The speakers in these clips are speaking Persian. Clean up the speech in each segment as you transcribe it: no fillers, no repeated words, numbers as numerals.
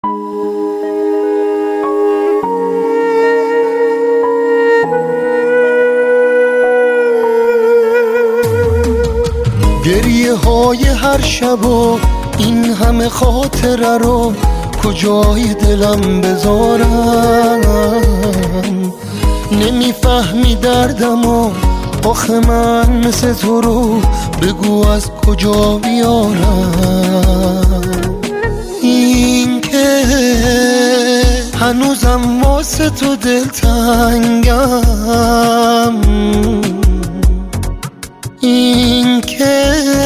گریه های هر شب و این همه خاطره رو کجای دلم بذارم؟ نمیفهمی دردم و آخه من مثل تو رو بگو از کجا بیارم؟ این که هنوزم واسه تو دلتنگم، این که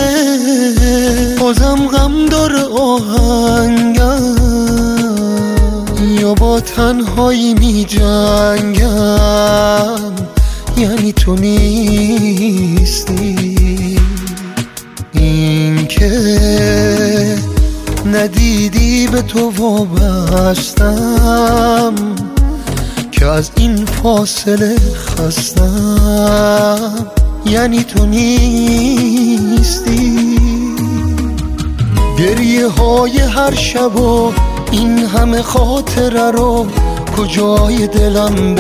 بازم غم داره آهنگم، یا با تنهایی می جنگم، یعنی تو نیستی. این که ندیدی به تو وابستم، که از این فاصله خستم، یعنی تو نیستی. گریه های هر شب و این همه خاطره رو کجای دلم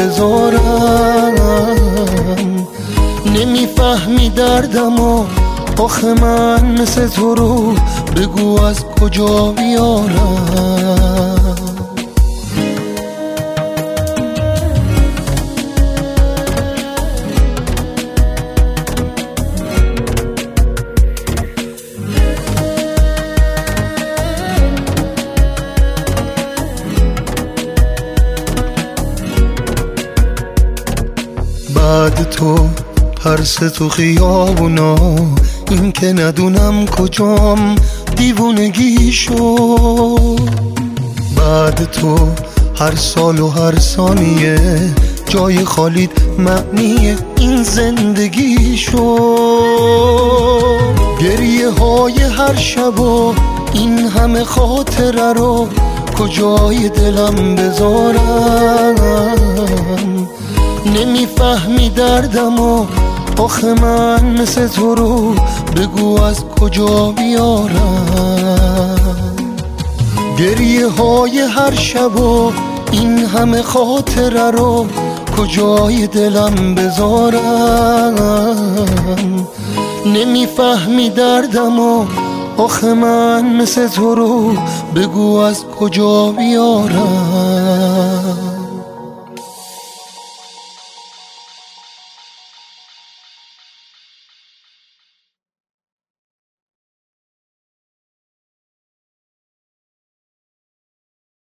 بذارم؟ نمیفهمی دردم و آخه من مثل تو رو بگو از کجا بیارم؟ بعد تو ترس تو خیابونا، این که ندونم کجام دیوونگی شد. بعد تو هر سال و هر ثانیه جای خالیت معنی این زندگی شد. گریه های هر شب و این همه خاطره رو کجای دلم بذارم؟ نمیفهمی دردم و آخه من مثل تو رو بگو از کجا بیارم؟ گریه های هر شب و این همه خاطره رو کجای دلم بذارم؟ نمیفهمی دردم و آخه من مثل تو رو بگو از کجا بیارم؟